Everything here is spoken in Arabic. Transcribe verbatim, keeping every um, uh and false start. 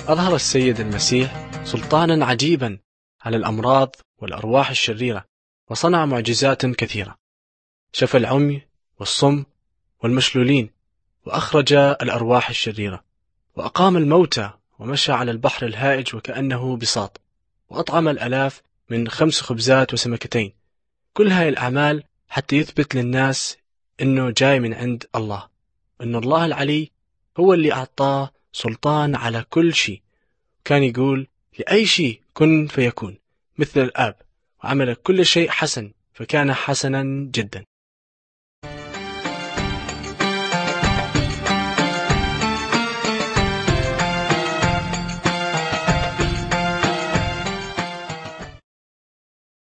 أظهر السيد المسيح سلطانا عجيبا على الأمراض والأرواح الشريرة، وصنع معجزات كثيرة. شفى العمي والصم والمشلولين، وأخرج الأرواح الشريرة، وأقام الموتى، ومشى على البحر الهائج وكأنه بساط، وأطعم الألاف من خمس خبزات وسمكتين. كل هاي الأعمال حتى يثبت للناس إنه جاي من عند الله، إنه الله العلي هو اللي أعطاه سلطان على كل شيء. كان يقول لأي شيء كن فيكون مثل الآب، وعمل كل شيء حسن فكان حسنا جدا.